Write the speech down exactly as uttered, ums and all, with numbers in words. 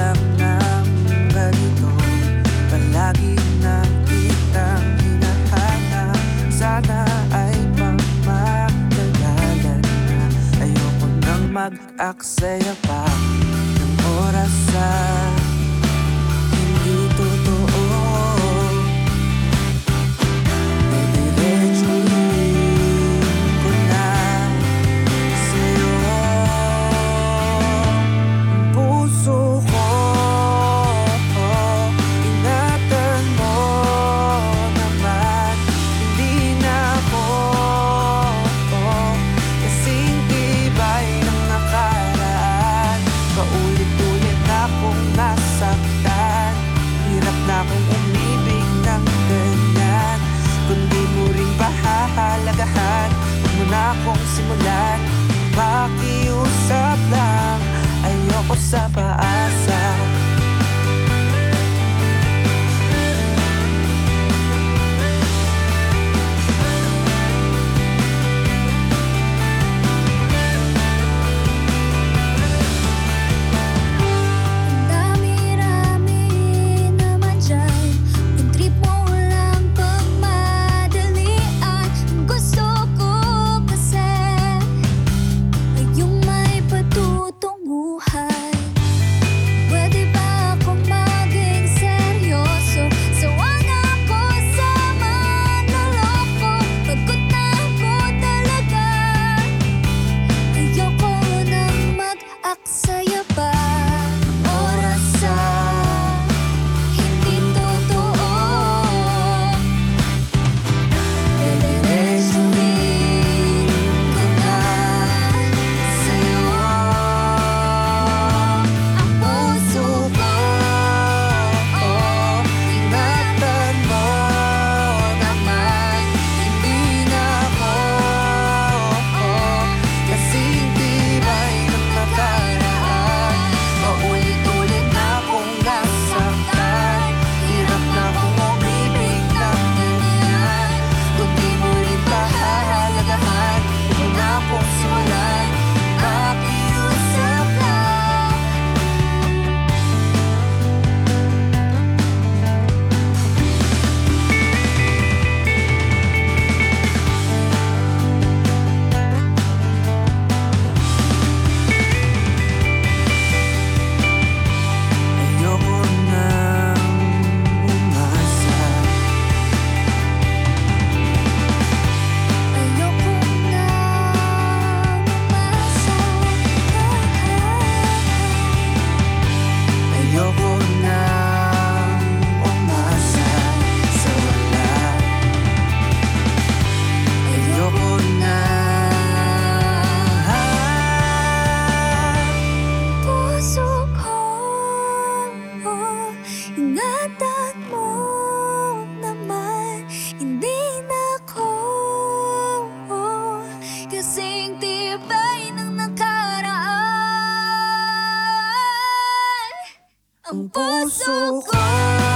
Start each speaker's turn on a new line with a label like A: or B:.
A: alam ng ganito, palagi na kitang hinahanap. Sana ay pagmatagalan na, ayoko nang mag-aksaya pa ng oras sa hindi totoo. Didiretsuhin ko na sa'yo ang puso ko. Ingatan mo naman, hindi na ako kasing tibay ng nakaraan. Paulit-ulit akong nasaktan, hirap na akong umibig ng ganyan. Kung di mo rin pahahalagahan, huwag mo na akong simulan. Pakiusap lang, ayoko sa paasa.
B: Ang dami-rami naman dyan, kung trip mo lang pagmadalian. Ang gusto ko kasi ay yung may patutunguhan. Pwede ba akong maging seryoso? Sawa na ako sa manloloko, pagod na ako talaga. Ayoko nang mag-aksaya pa ng oras sa hindi totoo. Didiretsuhin ko na sa'yo ang puso ko. Ingatan mo naman, hindi na ako kasing tibay ng nakaraan. Paulit-ulit na akong nasaktan, hirap na akong umibig ng ganyan. Kung di mo rin pahahalagahan, huwag mo na akong simulan. Pakiusap lang.
A: Ayoko nang umasa.
B: Ayoko nang umasa.
A: Ayoko nang umasa sa wala. Ayoko na.
B: Puso ko, ingatan mo naman, hindi na ako kasing tibay ng nakaraan. Ang puso ko